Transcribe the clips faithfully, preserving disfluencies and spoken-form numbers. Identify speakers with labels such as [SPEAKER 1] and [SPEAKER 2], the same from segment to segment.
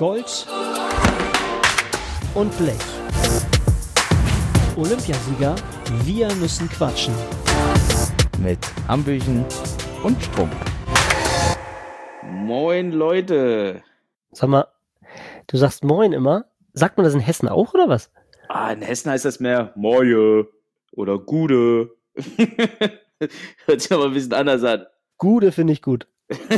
[SPEAKER 1] Gold und Blech. Olympiasieger, wir müssen quatschen.
[SPEAKER 2] Mit Hambüchen und Strunk.
[SPEAKER 3] Moin Leute.
[SPEAKER 1] Sag mal, du sagst Moin immer. Sagt man das in Hessen auch oder was?
[SPEAKER 3] Ah, in Hessen heißt das mehr Moje oder Gude. Hört sich aber ein bisschen anders an.
[SPEAKER 1] Gude finde ich gut.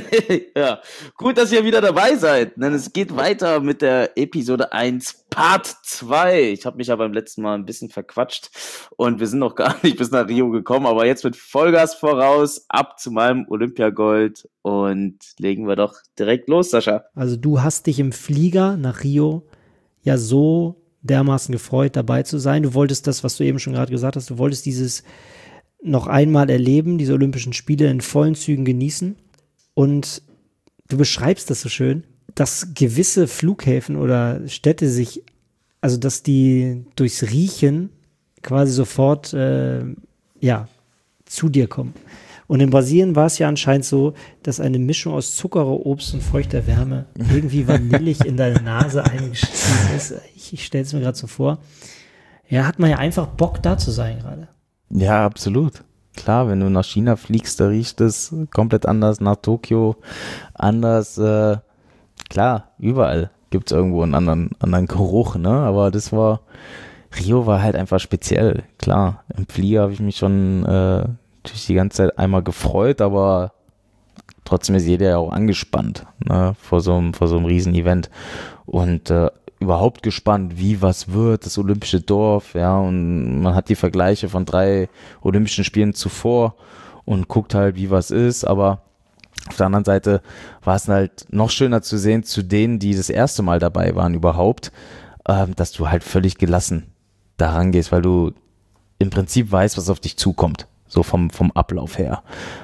[SPEAKER 3] Ja, gut, dass ihr wieder dabei seid, denn es geht weiter mit der Episode eins, Part zwei. Ich habe mich ja beim letzten Mal ein bisschen verquatscht und wir sind noch gar nicht bis nach Rio gekommen, aber jetzt mit Vollgas voraus, ab zu meinem Olympiagold und legen wir doch direkt los, Sascha.
[SPEAKER 1] Also du hast dich im Flieger nach Rio ja so dermaßen gefreut, dabei zu sein. Du wolltest das, was du eben schon gerade gesagt hast, du wolltest dieses noch einmal erleben, diese Olympischen Spiele in vollen Zügen genießen. Und du beschreibst das so schön, dass gewisse Flughäfen oder Städte sich, also dass die durchs Riechen quasi sofort äh, ja, zu dir kommen. Und in Brasilien war es ja anscheinend so, dass eine Mischung aus Zucker, Obst und feuchter Wärme irgendwie vanillig in deine Nase eingestiegen ist. Ich, ich stelle es mir gerade so vor. Ja, hat man ja einfach Bock, da zu sein gerade.
[SPEAKER 2] Ja, absolut. Klar, wenn du nach China fliegst, da riecht es komplett anders, nach Tokio anders. Äh, klar, überall gibt es irgendwo einen anderen, anderen Geruch, ne? Aber das war, Rio war halt einfach speziell. Klar, im Flieger habe ich mich schon äh, natürlich die ganze Zeit einmal gefreut, aber trotzdem ist jeder ja auch angespannt, ne? Vor so einem, vor so einem Riesen-Event. Und äh, überhaupt gespannt, wie was wird, das Olympische Dorf, ja, und man hat die Vergleiche von drei Olympischen Spielen zuvor und guckt halt, wie was ist, aber auf der anderen Seite war es halt noch schöner zu sehen, zu denen, die das erste Mal dabei waren überhaupt, ähm, dass du halt völlig gelassen da rangehst, weil du im Prinzip weißt, was auf dich zukommt, so vom, vom Ablauf her.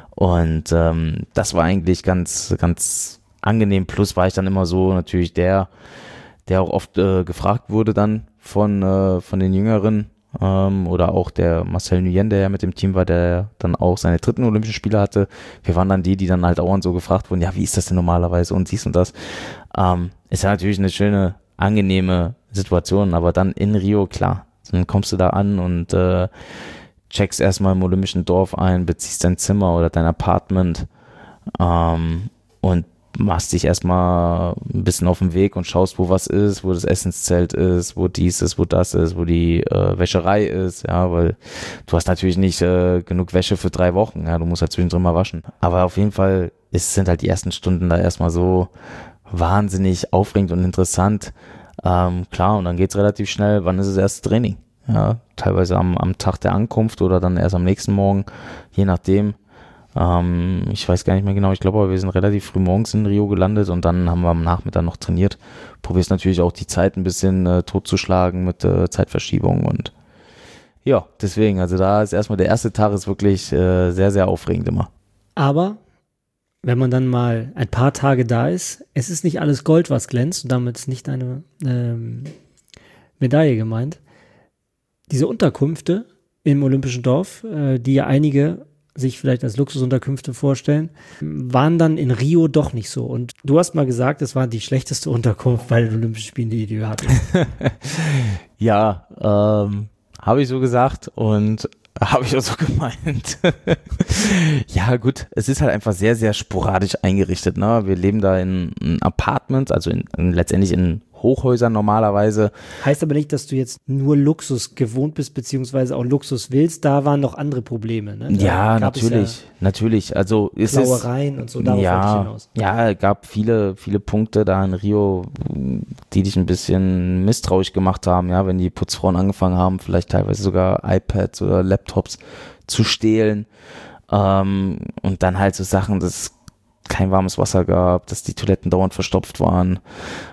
[SPEAKER 2] Und ähm, das war eigentlich ganz, ganz angenehm, plus war ich dann immer so natürlich der, der auch oft äh, gefragt wurde dann von, äh, von den Jüngeren ähm, oder auch der Marcel Nguyen, der ja mit dem Team war, der dann auch seine dritten Olympischen Spiele hatte. Wir waren dann die, die dann halt dauernd so gefragt wurden, ja, wie ist das denn normalerweise und dies und das. Ähm, ist ja natürlich eine schöne, angenehme Situation, aber dann in Rio, klar, dann kommst du da an und äh, checkst erstmal im Olympischen Dorf ein, beziehst dein Zimmer oder dein Apartment ähm, und machst dich erstmal ein bisschen auf den Weg und schaust, wo was ist, wo das Essenszelt ist, wo dies ist, wo das ist, wo die äh, Wäscherei ist, ja, weil du hast natürlich nicht äh, genug Wäsche für drei Wochen, ja, du musst halt zwischendrin mal waschen. Aber auf jeden Fall ist, sind halt die ersten Stunden da erstmal so wahnsinnig aufregend und interessant. Ähm, klar, und dann geht's relativ schnell, wann ist das erste Training? Ja, teilweise am, am Tag der Ankunft oder dann erst am nächsten Morgen, je nachdem. Ähm, ich weiß gar nicht mehr genau, ich glaube aber wir sind relativ früh morgens in Rio gelandet und dann haben wir am Nachmittag noch trainiert. Probierst natürlich auch die Zeit ein bisschen äh, totzuschlagen mit äh, Zeitverschiebung und ja, deswegen, also da ist erstmal der erste Tag ist wirklich äh, sehr, sehr aufregend immer.
[SPEAKER 1] Aber wenn man dann mal ein paar Tage da ist, es ist nicht alles Gold, was glänzt und damit ist nicht eine ähm, Medaille gemeint. Diese Unterkünfte im Olympischen Dorf, äh, die ja einige sich vielleicht als Luxusunterkünfte vorstellen, waren dann in Rio doch nicht so. Und du hast mal gesagt, es war die schlechteste Unterkunft bei den Olympischen Spielen, die du hattest.
[SPEAKER 2] Ja, ähm, habe ich so gesagt und habe ich auch so gemeint. Ja gut, es ist halt einfach sehr, sehr sporadisch eingerichtet. Ne? Wir leben da in, in Apartments, also in, in, letztendlich in Hochhäusern normalerweise.
[SPEAKER 1] Heißt aber nicht, dass du jetzt nur Luxus gewohnt bist, beziehungsweise auch Luxus willst. Da waren noch andere Probleme. Ne?
[SPEAKER 2] Ja, natürlich, ja natürlich. Also ist es
[SPEAKER 1] Klauereien und so, darauf wollte ich hinaus.
[SPEAKER 2] Ja, es gab viele, viele Punkte da in Rio, die dich ein bisschen misstrauisch gemacht haben. Ja, wenn die Putzfrauen angefangen haben, vielleicht teilweise sogar iPads oder Laptops zu stehlen. Ähm, und dann halt so Sachen, dass es kein warmes Wasser gab, dass die Toiletten dauernd verstopft waren.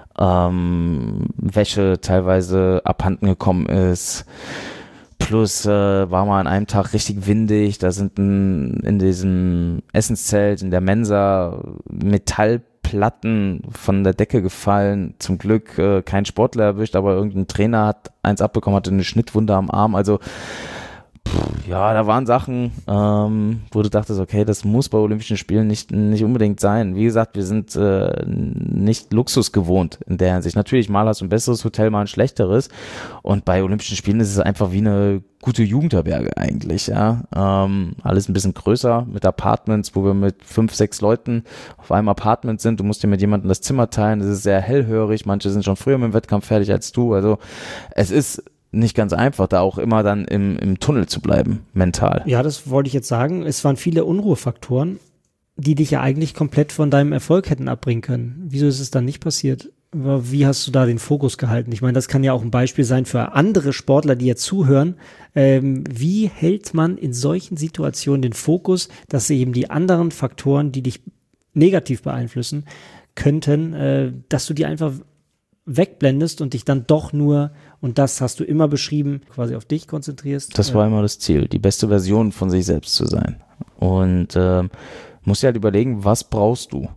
[SPEAKER 2] Ähm, Wäsche teilweise abhanden gekommen ist, plus äh, war mal an einem Tag richtig windig, da sind ein, in diesem Essenszelt, in der Mensa Metallplatten von der Decke gefallen, zum Glück äh, kein Sportler erwischt, aber irgendein Trainer hat eins abbekommen, hatte eine Schnittwunde am Arm, also Ja, da waren Sachen, ähm, wo du dachtest, okay, das muss bei Olympischen Spielen nicht, nicht unbedingt sein. Wie gesagt, wir sind äh, nicht Luxus gewohnt in der Hinsicht. Natürlich, mal hast du ein besseres Hotel, mal ein schlechteres. Und bei Olympischen Spielen ist es einfach wie eine gute Jugendherberge eigentlich. Ja, ähm, alles ein bisschen größer mit Apartments, wo wir mit fünf, sechs Leuten auf einem Apartment sind. Du musst dir mit jemandem das Zimmer teilen. Es ist sehr hellhörig. Manche sind schon früher mit dem Wettkampf fertig als du. Also es ist nicht ganz einfach, da auch immer dann im, im Tunnel zu bleiben, mental.
[SPEAKER 1] Ja, das wollte ich jetzt sagen. Es waren viele Unruhefaktoren, die dich ja eigentlich komplett von deinem Erfolg hätten abbringen können. Wieso ist es dann nicht passiert? Wie hast du da den Fokus gehalten? Ich meine, das kann ja auch ein Beispiel sein für andere Sportler, die jetzt zuhören. Ähm, wie hält man in solchen Situationen den Fokus, dass eben die anderen Faktoren, die dich negativ beeinflussen könnten, äh, dass du die einfach wegblendest und dich dann doch nur, und das hast du immer beschrieben, quasi auf dich konzentrierst.
[SPEAKER 2] Das war immer das Ziel, die beste Version von sich selbst zu sein. Und äh, musst dir halt überlegen, was brauchst du?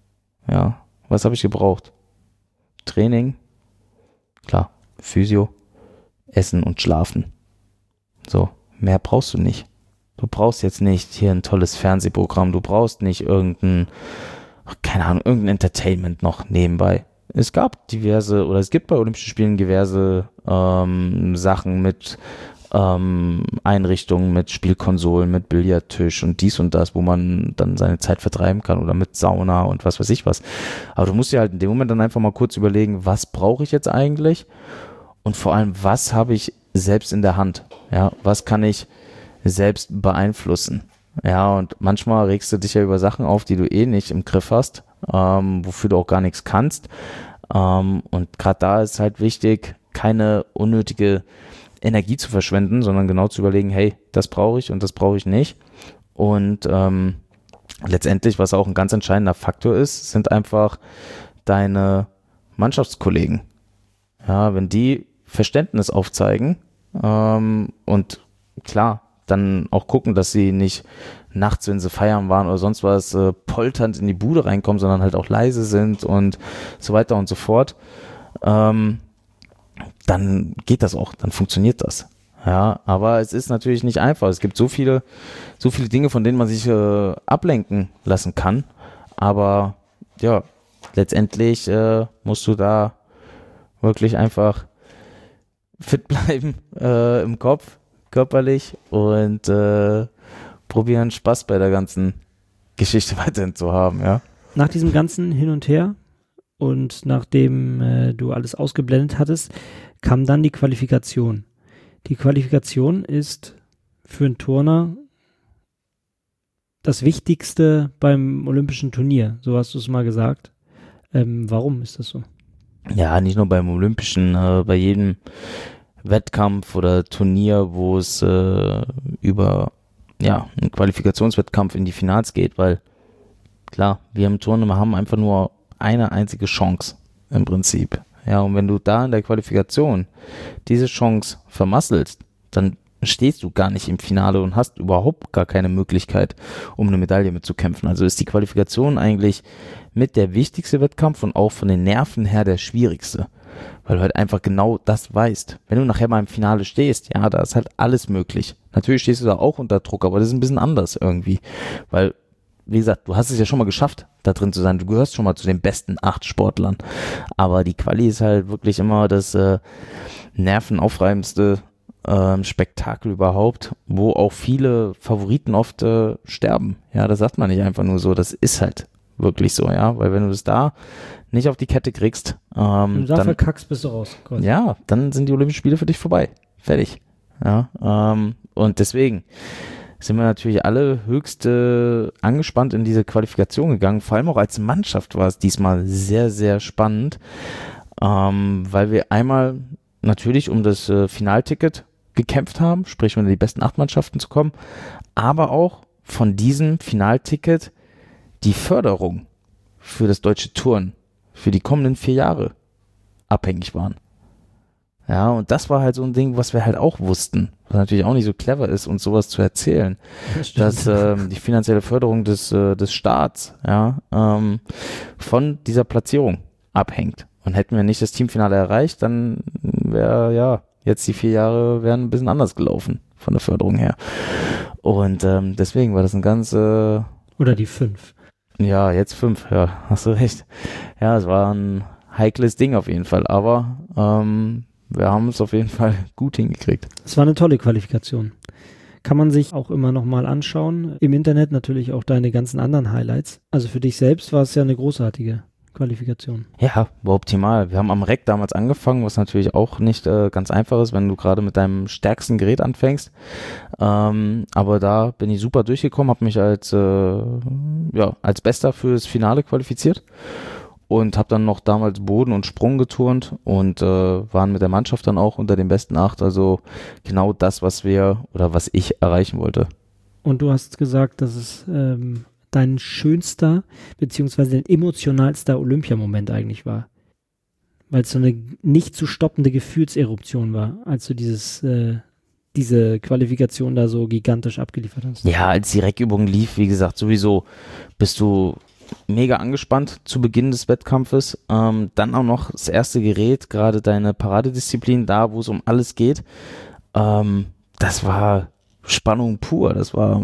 [SPEAKER 2] Ja, was habe ich gebraucht? Training, klar, Physio, Essen und Schlafen. So, mehr brauchst du nicht. Du brauchst jetzt nicht hier ein tolles Fernsehprogramm, du brauchst nicht irgendein, keine Ahnung, irgendein Entertainment noch nebenbei. Es gab diverse, oder es gibt bei Olympischen Spielen diverse ähm, Sachen mit ähm, Einrichtungen, mit Spielkonsolen, mit Billardtisch und dies und das, wo man dann seine Zeit vertreiben kann oder mit Sauna und was weiß ich was. Aber du musst dir halt in dem Moment dann einfach mal kurz überlegen, was brauche ich jetzt eigentlich und vor allem, was habe ich selbst in der Hand? Ja, was kann ich selbst beeinflussen? Ja, und manchmal regst du dich ja über Sachen auf, die du eh nicht im Griff hast, ähm, wofür du auch gar nichts kannst. Ähm, und gerade da ist halt wichtig, keine unnötige Energie zu verschwenden, sondern genau zu überlegen, hey, das brauche ich und das brauche ich nicht. Und ähm, letztendlich, was auch ein ganz entscheidender Faktor ist, sind einfach deine Mannschaftskollegen. Ja, wenn die Verständnis aufzeigen ähm, und klar, dann auch gucken, dass sie nicht nachts, wenn sie feiern waren oder sonst was, äh, polternd in die Bude reinkommen, sondern halt auch leise sind und so weiter und so fort, ähm, dann geht das auch, dann funktioniert das. Ja, aber es ist natürlich nicht einfach. Es gibt so viele, so viele Dinge, von denen man sich äh, ablenken lassen kann, aber ja, letztendlich äh, musst du da wirklich einfach fit bleiben äh, im Kopf, körperlich und äh, probieren Spaß bei der ganzen Geschichte weiterhin zu haben, ja.
[SPEAKER 1] Nach diesem ganzen Hin und Her und nachdem äh, du alles ausgeblendet hattest, kam dann die Qualifikation. Die Qualifikation ist für einen Turner das Wichtigste beim Olympischen Turnier. So hast du es mal gesagt. Ähm, warum ist das so?
[SPEAKER 2] Ja, nicht nur beim Olympischen, äh, bei jedem Wettkampf oder Turnier, wo es äh, über ja, einen Qualifikationswettkampf in die Finals geht, weil klar, wir im Turnen haben einfach nur eine einzige Chance im Prinzip. Ja, und wenn du da in der Qualifikation diese Chance vermasselst, dann stehst du gar nicht im Finale und hast überhaupt gar keine Möglichkeit, um eine Medaille mitzukämpfen. Also ist die Qualifikation eigentlich mit der wichtigste Wettkampf und auch von den Nerven her der schwierigste. Weil du halt einfach genau das weißt. Wenn du nachher mal im Finale stehst, ja, da ist halt alles möglich. Natürlich stehst du da auch unter Druck, aber das ist ein bisschen anders irgendwie. Weil, wie gesagt, du hast es ja schon mal geschafft, da drin zu sein. Du gehörst schon mal zu den besten acht Sportlern. Aber die Quali ist halt wirklich immer das äh, nervenaufreibendste äh, Spektakel überhaupt, wo auch viele Favoriten oft äh, sterben. Ja, das sagt man nicht einfach nur so. Das ist halt wirklich so, ja. Weil wenn du das da nicht auf die Kette kriegst, ähm,
[SPEAKER 1] du da verkackst, bist du raus. Quasi.
[SPEAKER 2] Ja, dann sind die Olympischen Spiele für dich vorbei. Fertig. Ja, ähm, und deswegen sind wir natürlich alle höchst äh, angespannt in diese Qualifikation gegangen. Vor allem auch als Mannschaft war es diesmal sehr, sehr spannend, ähm, weil wir einmal natürlich um das äh, Finalticket gekämpft haben, sprich um in die besten acht Mannschaften zu kommen, aber auch von diesem Finalticket die Förderung für das deutsche Turnen für die kommenden vier Jahre abhängig waren. Ja, und das war halt so ein Ding, was wir halt auch wussten, was natürlich auch nicht so clever ist, uns sowas zu erzählen, das dass ähm, die finanzielle Förderung des, äh, des Staats ja, ähm, von dieser Platzierung abhängt. Und hätten wir nicht das Teamfinale erreicht, dann wäre ja jetzt die vier Jahre wären ein bisschen anders gelaufen. von der Förderung her. Und ähm, deswegen war das ein ganz... Äh,
[SPEAKER 1] Oder die fünf.
[SPEAKER 2] Ja, jetzt fünf, ja, hast du recht. Ja, es war ein heikles Ding auf jeden Fall, aber ähm, wir haben es auf jeden Fall gut hingekriegt.
[SPEAKER 1] Es war eine tolle Qualifikation. Kann man sich auch immer noch mal anschauen. Im Internet natürlich auch deine ganzen anderen Highlights. Also für dich selbst war es ja eine großartige Qualifikation.
[SPEAKER 2] Ja, war optimal. Wir haben am Reck damals angefangen, was natürlich auch nicht äh, ganz einfach ist, wenn du gerade mit deinem stärksten Gerät anfängst. Ähm, aber da bin ich super durchgekommen, habe mich als, äh, ja, als Bester fürs Finale qualifiziert und habe dann noch damals Boden und Sprung geturnt und äh, waren mit der Mannschaft dann auch unter den besten acht. Also genau das, was wir oder was ich erreichen wollte.
[SPEAKER 1] Und du hast gesagt, dass es ähm dein schönster, beziehungsweise dein emotionalster Olympiamoment eigentlich war. Weil es so eine nicht zu stoppende Gefühlseruption war, als du dieses, äh, diese Qualifikation da so gigantisch abgeliefert hast.
[SPEAKER 2] Ja, als die Reckübung lief, wie gesagt, sowieso bist du mega angespannt zu Beginn des Wettkampfes. Ähm, dann auch noch das erste Gerät, gerade deine Paradedisziplin, da wo es um alles geht. Ähm, das war Spannung pur, das war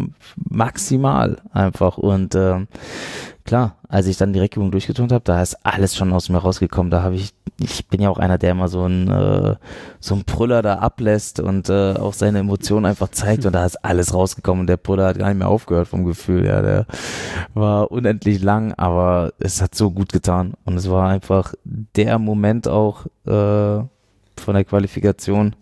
[SPEAKER 2] maximal einfach und ähm, klar, als ich dann die Reckübung durchgeturnt habe, da ist alles schon aus mir rausgekommen, da habe ich, ich bin ja auch einer, der immer so ein äh, so ein Brüller da ablässt und äh, auch seine Emotionen einfach zeigt und da ist alles rausgekommen und der Brüller hat gar nicht mehr aufgehört vom Gefühl, ja, der war unendlich lang, aber es hat so gut getan und es war einfach der Moment auch äh, von der Qualifikation,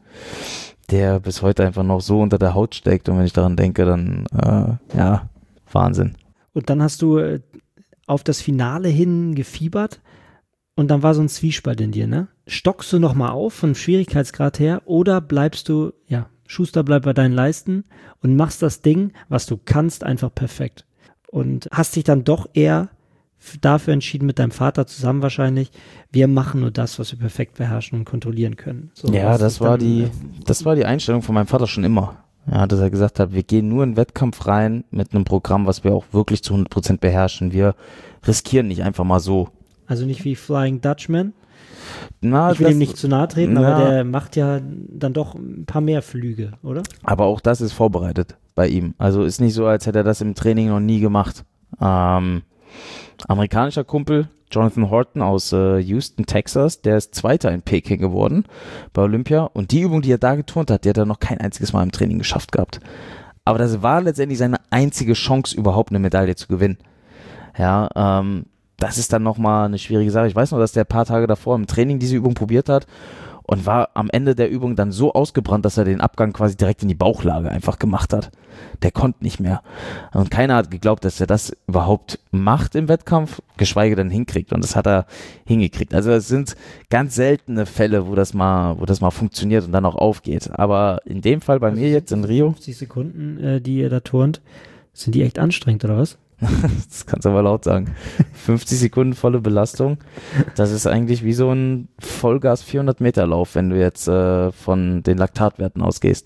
[SPEAKER 2] der bis heute einfach noch so unter der Haut steckt und wenn ich daran denke, dann äh, ja, Wahnsinn.
[SPEAKER 1] Und dann hast du äh, auf das Finale hin gefiebert und dann war so ein Zwiespalt in dir, ne? Stockst du nochmal auf vom Schwierigkeitsgrad her oder bleibst du, ja, Schuster bleibt bei deinen Leisten und machst das Ding, was du kannst, einfach perfekt. Und hast dich dann doch eher dafür entschieden, mit deinem Vater zusammen wahrscheinlich, wir machen nur das, was wir perfekt beherrschen und kontrollieren können. So,
[SPEAKER 2] ja, das war die, das war die Einstellung von meinem Vater schon immer. Ja, dass er gesagt hat, wir gehen nur in den Wettkampf rein mit einem Programm, was wir auch wirklich zu hundert Prozent beherrschen. Wir riskieren nicht einfach mal so.
[SPEAKER 1] Also nicht wie Flying Dutchman?
[SPEAKER 2] Na,
[SPEAKER 1] ich will
[SPEAKER 2] das,
[SPEAKER 1] ihm nicht zu nahe treten,
[SPEAKER 2] na,
[SPEAKER 1] aber der macht ja dann doch ein paar mehr Flüge, oder?
[SPEAKER 2] Aber auch das ist vorbereitet bei ihm. Also ist nicht so, als hätte er das im Training noch nie gemacht. Ähm, amerikanischer Kumpel, Jonathan Horton aus äh, Houston, Texas, der ist Zweiter in Peking geworden bei Olympia und die Übung, die er da geturnt hat, die hat er noch kein einziges Mal im Training geschafft gehabt. Aber das war letztendlich seine einzige Chance, überhaupt eine Medaille zu gewinnen. Ja, ähm, das ist dann nochmal eine schwierige Sache. Ich weiß noch, dass der ein paar Tage davor im Training diese Übung probiert hat und war am Ende der Übung dann so ausgebrannt, dass er den Abgang quasi direkt in die Bauchlage einfach gemacht hat. Der konnte nicht mehr. Und keiner hat geglaubt, dass er das überhaupt macht im Wettkampf, geschweige denn hinkriegt. Und das hat er hingekriegt. Also es sind ganz seltene Fälle, wo das mal, wo das mal funktioniert und dann auch aufgeht. Aber in dem Fall bei mir jetzt in Rio.
[SPEAKER 1] fünfzig Sekunden, äh, die ihr da turnt, sind die echt anstrengend, oder was?
[SPEAKER 2] Das kannst du aber laut sagen. fünfzig Sekunden volle Belastung. Das ist eigentlich wie so ein Vollgas vierhundert Meter Lauf, wenn du jetzt äh, von den Laktatwerten ausgehst.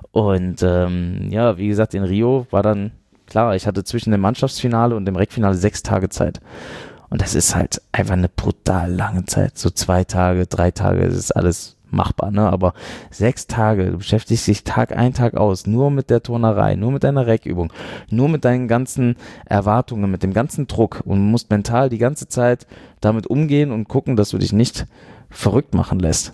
[SPEAKER 2] Und ähm, ja, wie gesagt, in Rio war dann, klar, ich hatte zwischen dem Mannschaftsfinale und dem Reckfinale sechs Tage Zeit. Und das ist halt einfach eine brutal lange Zeit. So zwei Tage, drei Tage, das ist alles machbar, ne? Aber sechs Tage, du beschäftigst dich Tag ein, Tag aus, nur mit der Turnerei, nur mit deiner Reckübung, nur mit deinen ganzen Erwartungen, mit dem ganzen Druck und musst mental die ganze Zeit damit umgehen und gucken, dass du dich nicht verrückt machen lässt.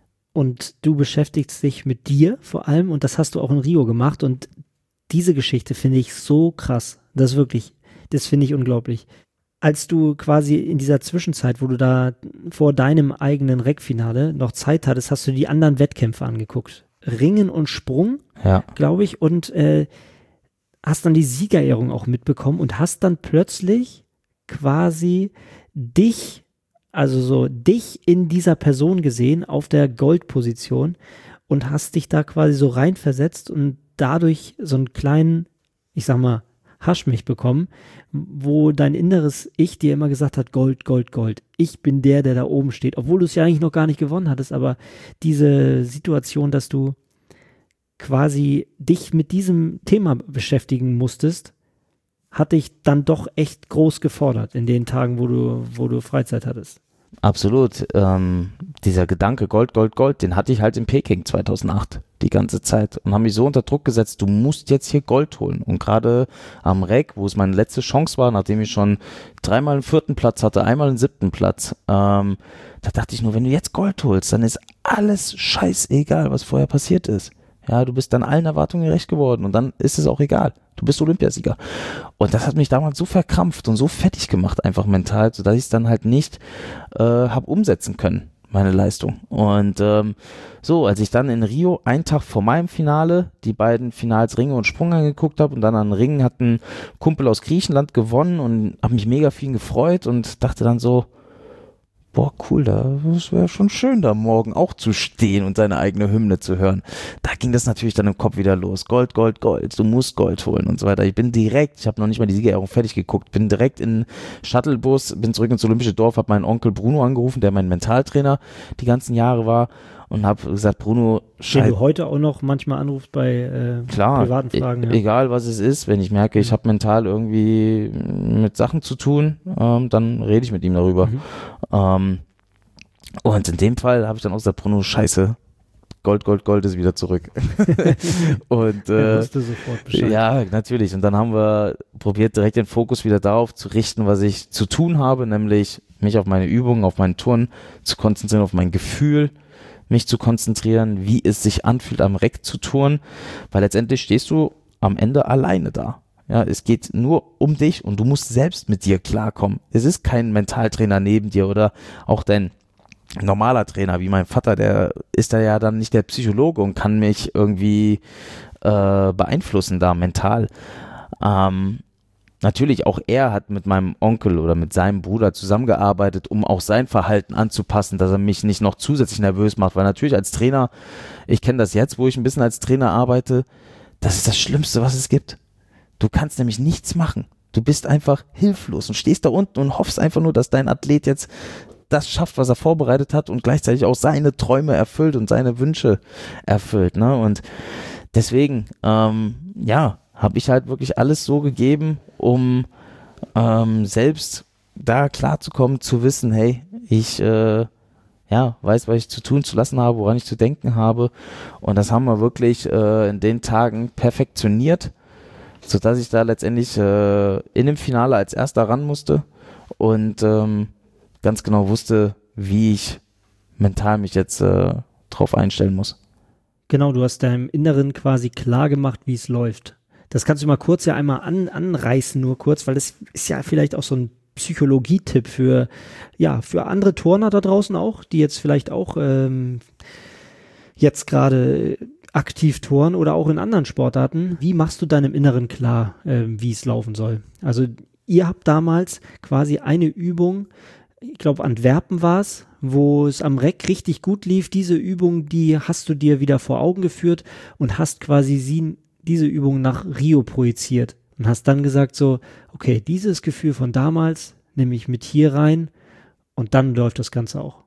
[SPEAKER 1] Und du beschäftigst dich mit dir vor allem und das hast du auch in Rio gemacht und diese Geschichte finde ich so krass. Das ist wirklich, das finde ich unglaublich. Als du quasi in dieser Zwischenzeit, wo du da vor deinem eigenen Reckfinale noch Zeit hattest, hast du die anderen Wettkämpfe angeguckt. Ringen und Sprung,
[SPEAKER 2] ja,
[SPEAKER 1] glaube ich, und äh, hast dann die Siegerehrung auch mitbekommen und hast dann plötzlich quasi dich, also so dich in dieser Person gesehen auf der Goldposition und hast dich da quasi so reinversetzt und dadurch so einen kleinen, ich sag mal, Hasch mich bekommen, wo dein inneres Ich dir immer gesagt hat, Gold, Gold, Gold. Ich bin der, der da oben steht, obwohl du es ja eigentlich noch gar nicht gewonnen hattest, aber diese Situation, dass du quasi dich mit diesem Thema beschäftigen musstest, hat dich dann doch echt groß gefordert in den Tagen, wo du, wo du Freizeit hattest.
[SPEAKER 2] Absolut. Ähm, dieser Gedanke Gold, Gold, Gold, den hatte ich halt in Peking zweitausendacht die ganze Zeit und habe mich so unter Druck gesetzt, du musst jetzt hier Gold holen. Und gerade am Reck, wo es meine letzte Chance war, nachdem ich schon dreimal einen vierten Platz hatte, einmal einen siebten Platz, ähm, da dachte ich nur, wenn du jetzt Gold holst, dann ist alles scheißegal, was vorher passiert ist. Ja, du bist dann allen Erwartungen gerecht geworden und dann ist es auch egal. Du bist Olympiasieger. Und das hat mich damals so verkrampft und so fertig gemacht, einfach mental, sodass ich es dann halt nicht äh, habe umsetzen können, meine Leistung. Und ähm, so, als ich dann in Rio, einen Tag vor meinem Finale, die beiden Finals Ringe und Sprung angeguckt habe und dann an Ringen hat ein Kumpel aus Griechenland gewonnen und habe mich mega viel gefreut und dachte dann so, boah, cool, das wäre schon schön, da morgen auch zu stehen und seine eigene Hymne zu hören. Da ging das natürlich dann im Kopf wieder los. Gold, Gold, Gold, du musst Gold holen und so weiter. Ich bin direkt, ich habe noch nicht mal die Siegerehrung fertig geguckt, bin direkt in Shuttlebus, bin zurück ins Olympische Dorf, habe meinen Onkel Bruno angerufen, der mein Mentaltrainer die ganzen Jahre war und habe gesagt, Bruno,
[SPEAKER 1] den du heute auch noch manchmal anrufst bei äh,
[SPEAKER 2] klar,
[SPEAKER 1] privaten Fragen.
[SPEAKER 2] E-
[SPEAKER 1] Ja.
[SPEAKER 2] Egal was es ist, wenn ich merke, ich habe mental irgendwie mit Sachen zu tun, ähm, dann rede ich mit ihm darüber.
[SPEAKER 1] Mhm.
[SPEAKER 2] Ähm, und in dem Fall habe ich dann auch gesagt, Bruno, scheiße, Gold, Gold, Gold ist wieder zurück. Und äh,
[SPEAKER 1] Er wusste sofort Bescheid.
[SPEAKER 2] ja, natürlich. Und dann haben wir probiert, direkt den Fokus wieder darauf zu richten, was ich zu tun habe, nämlich mich auf meine Übungen, auf meinen Turnen zu konzentrieren, auf mein Gefühl, mich zu konzentrieren, wie es sich anfühlt, am Reck zu turnen, weil letztendlich stehst du am Ende alleine da. Ja, es geht nur um dich und du musst selbst mit dir klarkommen. Es ist kein Mentaltrainer neben dir oder auch dein normaler Trainer, wie mein Vater, der ist da ja dann nicht der Psychologe und kann mich irgendwie äh, beeinflussen da mental. Ähm, Natürlich, auch er hat mit meinem Onkel oder mit seinem Bruder zusammengearbeitet, um auch sein Verhalten anzupassen, dass er mich nicht noch zusätzlich nervös macht, weil natürlich als Trainer, ich kenne das jetzt, wo ich ein bisschen als Trainer arbeite, das ist das Schlimmste, was es gibt. Du kannst nämlich nichts machen. Du bist einfach hilflos und stehst da unten und hoffst einfach nur, dass dein Athlet jetzt das schafft, was er vorbereitet hat und gleichzeitig auch seine Träume erfüllt und seine Wünsche erfüllt, ne? Und deswegen, ähm, ja, habe ich halt wirklich alles so gegeben, um ähm, selbst da klarzukommen, zu wissen, hey, ich äh, ja, weiß, was ich zu tun, zu lassen habe, woran ich zu denken habe. Und das haben wir wirklich äh, in den Tagen perfektioniert, sodass ich da letztendlich äh, in dem Finale als Erster ran musste und ähm, ganz genau wusste, wie ich mental mich jetzt äh, drauf einstellen muss.
[SPEAKER 1] Genau, du hast deinem Inneren quasi klar gemacht, wie es läuft. Das kannst du mal kurz ja einmal an, anreißen, nur kurz, weil das ist ja vielleicht auch so ein Psychologietipp für, ja, für andere Turner da draußen auch, die jetzt vielleicht auch ähm, jetzt gerade aktiv turnen oder auch in anderen Sportarten. Wie machst du deinem Inneren klar, äh, wie es laufen soll? Also ihr habt damals quasi eine Übung, ich glaube Antwerpen war es, wo es am Reck richtig gut lief. Diese Übung, die hast du dir wieder vor Augen geführt und hast quasi sie diese Übung nach Rio projiziert und hast dann gesagt so, okay, dieses Gefühl von damals nehme ich mit hier rein und dann läuft das Ganze auch.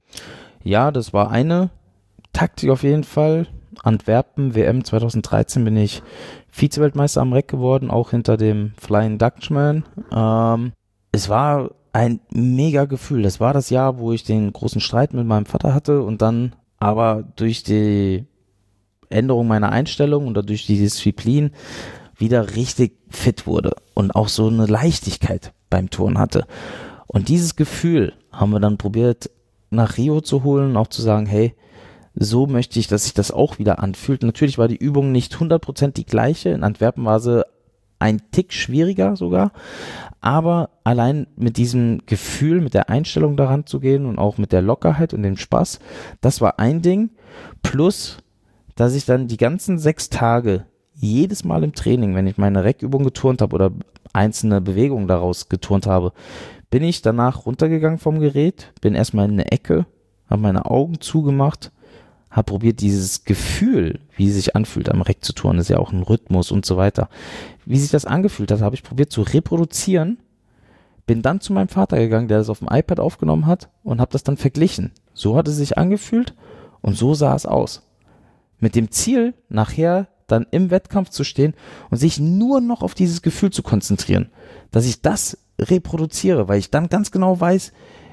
[SPEAKER 2] Ja, das war eine Taktik auf jeden Fall. Antwerpen, W M zweitausenddreizehn bin ich Vize-Weltmeister am Reck geworden, auch hinter dem Flying Dutchman. Ähm, es war ein mega Gefühl. Das war das Jahr, wo ich den großen Streit mit meinem Vater hatte und dann aber durch die Änderung meiner Einstellung und durch die Disziplin wieder richtig fit wurde und auch so eine Leichtigkeit beim Turnen hatte. Und dieses Gefühl haben wir dann probiert nach Rio zu holen und auch zu sagen, hey, so möchte ich, dass sich das auch wieder anfühlt. Natürlich war die Übung nicht hundert Prozent die gleiche. In Antwerpen war sie ein Tick schwieriger sogar, aber allein mit diesem Gefühl, mit der Einstellung daran zu gehen und auch mit der Lockerheit und dem Spaß, das war ein Ding. Plus, dass ich dann die ganzen sechs Tage jedes Mal im Training, wenn ich meine Reckübung geturnt habe oder einzelne Bewegungen daraus geturnt habe, bin ich danach runtergegangen vom Gerät, bin erstmal in eine Ecke, habe meine Augen zugemacht, habe probiert dieses Gefühl, wie es sich anfühlt am Reck zu turnen, ist ja auch ein Rhythmus und so weiter, wie sich das angefühlt hat, habe ich probiert zu reproduzieren, bin dann zu meinem Vater gegangen, der das auf dem iPad aufgenommen hat und habe das dann verglichen. So hat es sich angefühlt und so sah es aus. Mit dem Ziel, nachher dann im Wettkampf zu stehen und sich nur noch auf dieses Gefühl zu konzentrieren, dass ich das reproduziere, weil ich dann ganz genau weiß,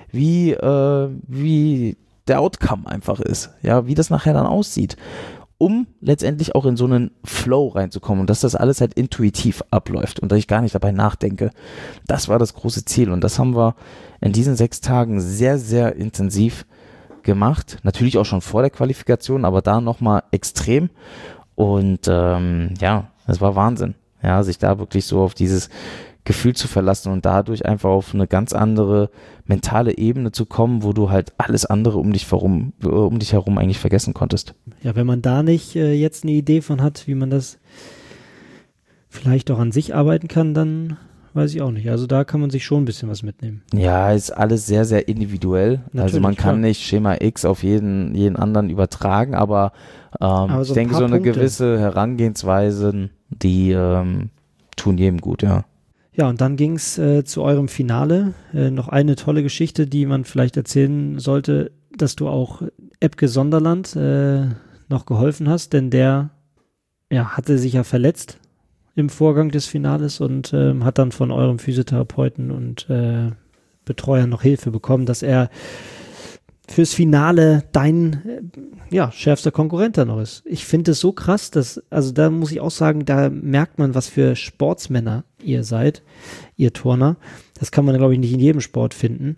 [SPEAKER 2] wie, äh, wie der Outcome einfach ist, ja, wie das nachher dann aussieht, um letztendlich auch in so einen Flow reinzukommen und dass das alles halt intuitiv abläuft und dass ich gar nicht dabei nachdenke. Das war das große Ziel und das haben wir in diesen sechs Tagen sehr, sehr intensiv gemacht. Natürlich auch schon vor der Qualifikation, aber da nochmal extrem und ähm, ja, das war Wahnsinn, ja, sich da wirklich so auf dieses Gefühl zu verlassen und dadurch einfach auf eine ganz andere mentale Ebene zu kommen, wo du halt alles andere um dich herum, um dich herum eigentlich vergessen konntest.
[SPEAKER 1] Ja, wenn man da nicht äh, jetzt eine Idee von hat, wie man das vielleicht auch an sich arbeiten kann, dann weiß ich auch nicht. Also da kann man sich schon ein bisschen was mitnehmen.
[SPEAKER 2] Ja, ist alles sehr, sehr individuell. Natürlich, also man kann klar. nicht Schema X auf jeden, jeden anderen übertragen, aber, ähm, aber so ich denke, so eine Punkte. gewisse Herangehensweise, die ähm, tun jedem gut, ja.
[SPEAKER 1] Ja, und dann ging es äh, zu eurem Finale. Äh, noch eine tolle Geschichte, die man vielleicht erzählen sollte, dass du auch Epke Sonderland äh, noch geholfen hast, denn der ja, hatte sich ja verletzt im Vorgang des Finales und äh, hat dann von eurem Physiotherapeuten und äh, Betreuer noch Hilfe bekommen, dass er fürs Finale dein äh, ja, schärfster Konkurrent da noch ist. Ich finde es so krass, dass, also da muss ich auch sagen, da merkt man, was für Sportsmänner ihr seid, ihr Turner. Das kann man, glaube ich, nicht in jedem Sport finden.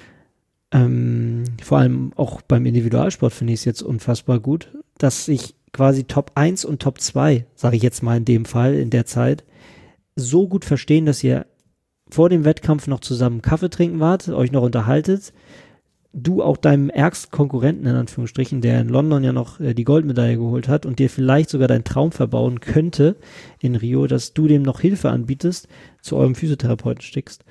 [SPEAKER 1] Ähm, vor allem auch beim Individualsport finde ich es jetzt unfassbar gut, dass ich quasi Top eins und Top zwei, sage ich jetzt mal in dem Fall, in der Zeit, so gut verstehen, dass ihr vor dem Wettkampf noch zusammen Kaffee trinken wart, euch noch unterhaltet, du auch deinem ärgsten Konkurrenten, in Anführungsstrichen, der in London ja noch äh, die Goldmedaille geholt hat und dir vielleicht sogar deinen Traum verbauen könnte in Rio, dass du dem noch Hilfe anbietest, zu eurem Physiotherapeuten stickst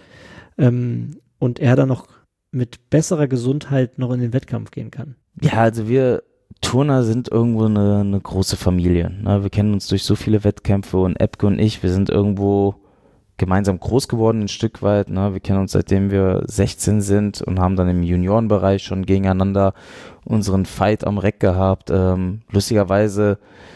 [SPEAKER 1] ähm, und er dann noch mit besserer Gesundheit noch in den Wettkampf gehen kann.
[SPEAKER 2] Ja, also wir Turner sind irgendwo eine, eine große Familie. Ne? Wir kennen uns durch so viele Wettkämpfe und Epke und ich, wir sind irgendwo gemeinsam groß geworden ein Stück weit. Ne? Wir kennen uns seitdem wir sechzehn sind und haben dann im Juniorenbereich schon gegeneinander unseren Fight am Reck gehabt. Ähm, lustigerweise,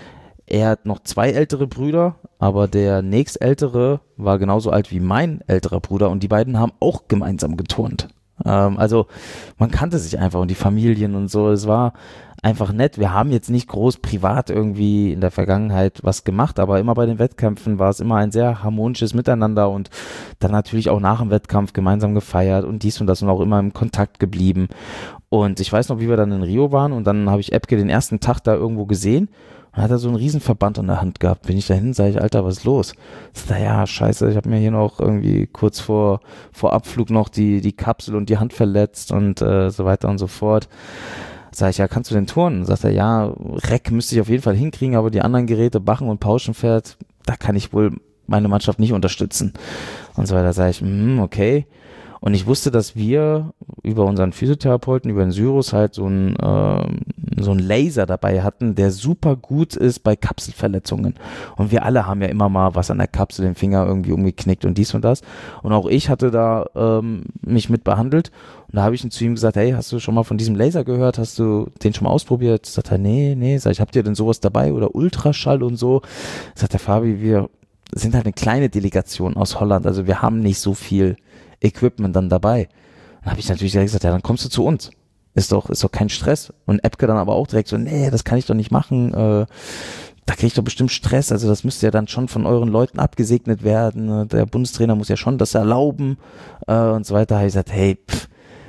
[SPEAKER 2] er hat noch zwei ältere Brüder, aber der nächstältere war genauso alt wie mein älterer Bruder und die beiden haben auch gemeinsam geturnt. Ähm, also man kannte sich einfach und die Familien und so. Es war einfach nett. Wir haben jetzt nicht groß privat irgendwie in der Vergangenheit was gemacht, aber immer bei den Wettkämpfen war es immer ein sehr harmonisches Miteinander und dann natürlich auch nach dem Wettkampf gemeinsam gefeiert und dies und das und auch immer im Kontakt geblieben. Und ich weiß noch, wie wir dann in Rio waren und dann habe ich Epke den ersten Tag da irgendwo gesehen und hat er so einen Riesenverband in der Hand gehabt. Bin ich dahin, sage ich, Alter, was ist los? Ich sag, ja, scheiße, ich habe mir hier noch irgendwie kurz vor, vor Abflug noch die, die Kapsel und die Hand verletzt und äh, so weiter und so fort. Sag ich, ja, kannst du denn turnen? Sagt er, ja, Reck müsste ich auf jeden Fall hinkriegen, aber die anderen Geräte, Bachen und Pauschenpferd, da kann ich wohl meine Mannschaft nicht unterstützen. Und so weiter. Sag ich, mm, okay. Und ich wusste, dass wir über unseren Physiotherapeuten, über den Syrus halt so ein äh, so ein Laser dabei hatten, der super gut ist bei Kapselverletzungen. Und wir alle haben ja immer mal was an der Kapsel, den Finger irgendwie umgeknickt und dies und das. Und auch ich hatte da ähm, mich mit behandelt. Und da habe ich zu ihm gesagt, hey, hast du schon mal von diesem Laser gehört? Hast du den schon mal ausprobiert? Sagt er, nee, nee. Sag ich, habt ihr denn sowas dabei? Oder Ultraschall und so? Sagt der Fabi, wir sind halt eine kleine Delegation aus Holland. Also wir haben nicht so viel Equipment dann dabei. Dann habe ich natürlich direkt gesagt, ja, dann kommst du zu uns. Ist doch, ist doch kein Stress. Und Epke dann aber auch direkt so, nee, das kann ich doch nicht machen. Äh, da kriege ich doch bestimmt Stress. Also das müsste ja dann schon von euren Leuten abgesegnet werden. Der Bundestrainer muss ja schon das erlauben äh, und so weiter. Da habe ich gesagt, hey, pff,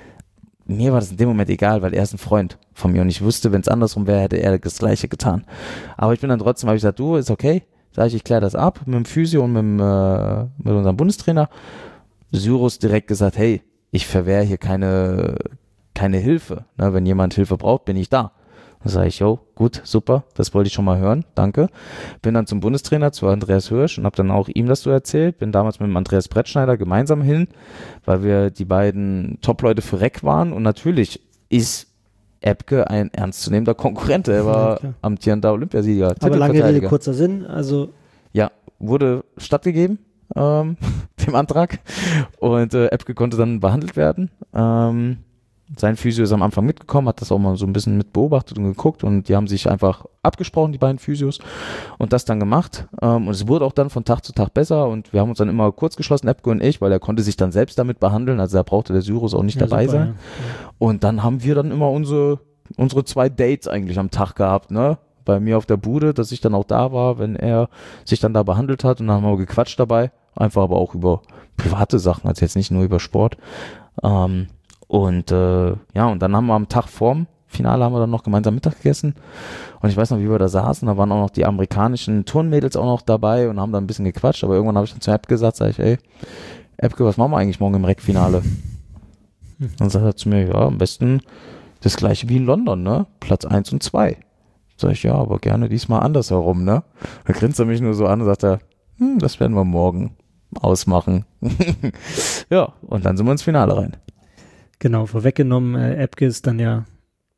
[SPEAKER 2] mir war das in dem Moment egal, weil er ist ein Freund von mir und ich wusste, wenn es andersrum wäre, hätte er das Gleiche getan. Aber ich bin dann trotzdem, habe ich gesagt, du, ist okay. Sag ich, ich kläre das ab mit dem Physio und mit, dem, äh, mit unserem Bundestrainer. Syrus direkt gesagt, hey, ich verwehre hier keine, keine Hilfe. Ne, wenn jemand Hilfe braucht, bin ich da. Dann sage ich, jo, gut, super, das wollte ich schon mal hören, danke. Bin dann zum Bundestrainer, zu Andreas Hirsch und habe dann auch ihm das so erzählt. Bin damals mit dem Andreas Brettschneider gemeinsam hin, weil wir die beiden Top-Leute für Reck waren. Und natürlich ist Epke ein ernstzunehmender Konkurrent. Er war ja, amtierender Olympiasieger.
[SPEAKER 1] Aber lange Rede, kurzer Sinn. Also
[SPEAKER 2] ja, wurde stattgegeben. Ähm, dem Antrag und äh, Epke konnte dann behandelt werden. Ähm, sein Physio ist am Anfang mitgekommen, hat das auch mal so ein bisschen mit beobachtet und geguckt und die haben sich einfach abgesprochen, die beiden Physios, und das dann gemacht. Ähm, und es wurde auch dann von Tag zu Tag besser und wir haben uns dann immer kurz geschlossen, Epke und ich, weil er konnte sich dann selbst damit behandeln, also da brauchte der Syrus auch nicht
[SPEAKER 1] Ja,
[SPEAKER 2] dabei
[SPEAKER 1] super,
[SPEAKER 2] sein.
[SPEAKER 1] ja.
[SPEAKER 2] Und dann haben wir dann immer unsere, unsere zwei Dates eigentlich am Tag gehabt, ne? Bei mir auf der Bude, dass ich dann auch da war, wenn er sich dann da behandelt hat, und dann haben wir gequatscht dabei, einfach aber auch über private Sachen, also jetzt nicht nur über Sport. Ähm, und äh, ja, und dann haben wir am Tag vorm Finale haben wir dann noch gemeinsam Mittag gegessen und ich weiß noch, wie wir da saßen, da waren auch noch die amerikanischen Turnmädels auch noch dabei und haben da ein bisschen gequatscht, aber irgendwann habe ich dann zu Epke gesagt, sag ich, ey, Epke, was machen wir eigentlich morgen im Reckfinale? Dann sagt er zu mir, ja, am besten das gleiche wie in London, ne? Platz eins und zwei. Sag ich, ja, aber gerne diesmal andersherum, ne? Da grinst er mich nur so an und sagt er, hm, das werden wir morgen ausmachen. Ja, und dann sind wir ins Finale rein.
[SPEAKER 1] Genau, vorweggenommen, äh, Epke ist dann ja,